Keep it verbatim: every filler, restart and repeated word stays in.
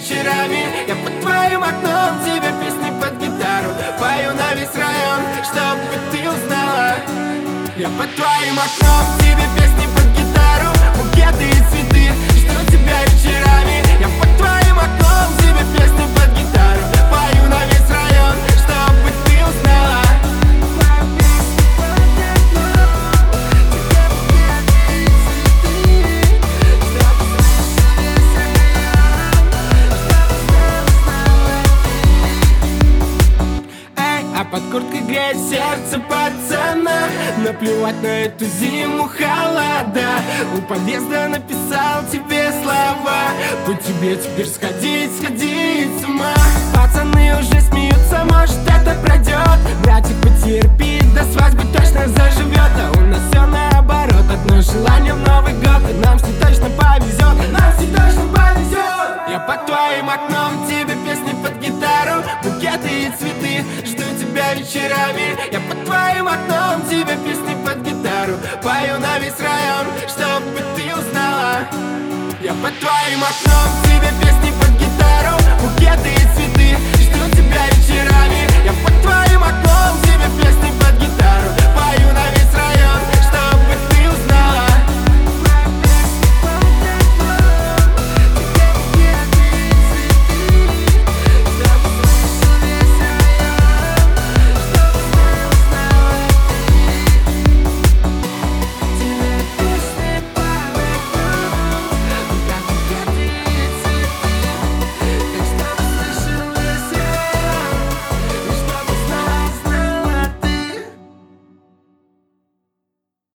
вечерами. Я под твоим окном тебе песни под гитару пою на весь район, чтобы ты узнала. Я под твоим окном тебе песни под гитару, букеты и цветы, жду тебя вечерами. Я под твоим окном тебе песни под гитару пою на весь район, чтобы ты узнала. А под курткой греет сердце пацана. Наплевать на эту зиму холода. У подъезда написал тебе слова: по тебе теперь сходить, сходить с ума. Пацаны уже смеются, может это пройдет. Братик, потерпи, до свадьбы точно заживет. А у нас все наоборот, одно желание в Новый год. И нам с ней точно повезет, нам с ней точно повезет. Я под твоим окном тебе песни под гитару, букеты и цветы, жду тебя вечерами. Я под твоим окном тебе песни под гитару пою на весь район, чтобы ты узнала. Я под твоим окном тебе песни под гитару, букеты и цветы, жду тебя вечерами. Я под твоим окном тебе песни под гитару